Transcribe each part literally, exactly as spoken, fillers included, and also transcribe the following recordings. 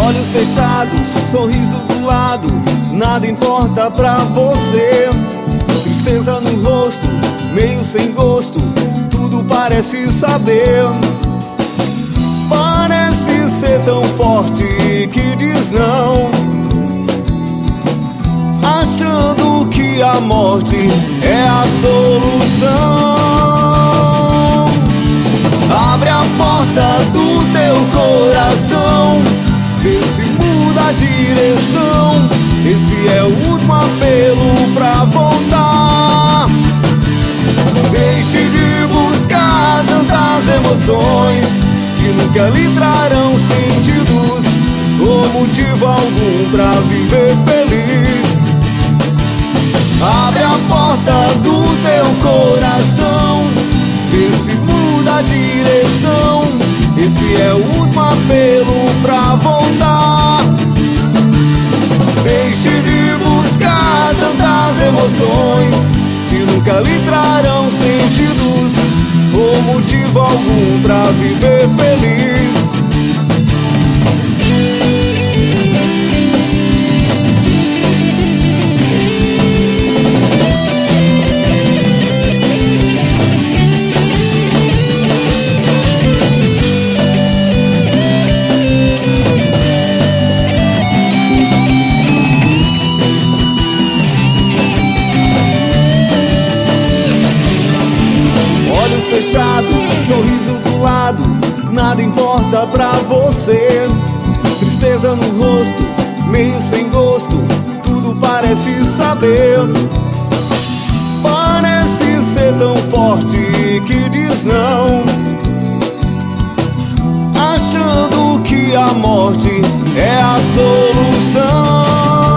Olhos fechados, sorriso do lado, nada importa pra você. Tristeza no rosto, meio sem gosto, tudo parece saber. Parece ser tão forte que diz não, achando que a morte é a solução. Abre a porta do teu coração, vê se muda a direção. Esse é o último apelo pra voltar. Deixe de buscar tantas emoções que nunca lhe trarão sentidos ou motivo algum pra viver feliz. Abre a porta do teu coração, vê se muda a direção. Esse é o último apelo pra voltar. Deixe de buscar tantas emoções que nunca lhe trarão sentidos ou motivo algum pra viver feliz. Fechados, sorriso do lado, nada importa pra você. Tristeza no rosto, meio sem gosto, tudo parece saber. Parece ser tão forte que diz não, achando que a morte é a solução.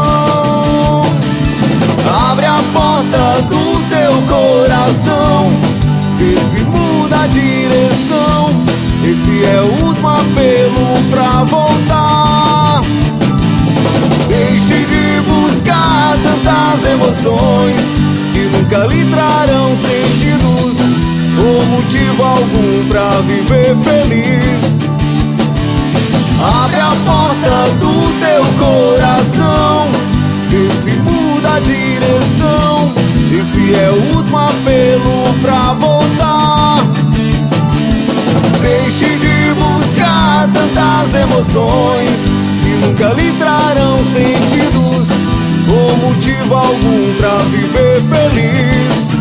Abre a porta do teu coração, vê se muda a direção. Esse é o último apelo pra voltar. Deixe de buscar tantas emoções que nunca lhe trarão sentidos ou motivo algum pra viver feliz. Abre a porta do teu coração, vê se muda a direção. Esse é o último apelo pra voltar. Deixe de buscar tantas emoções que nunca lhe trarão sentidos ou motivo algum pra viver feliz.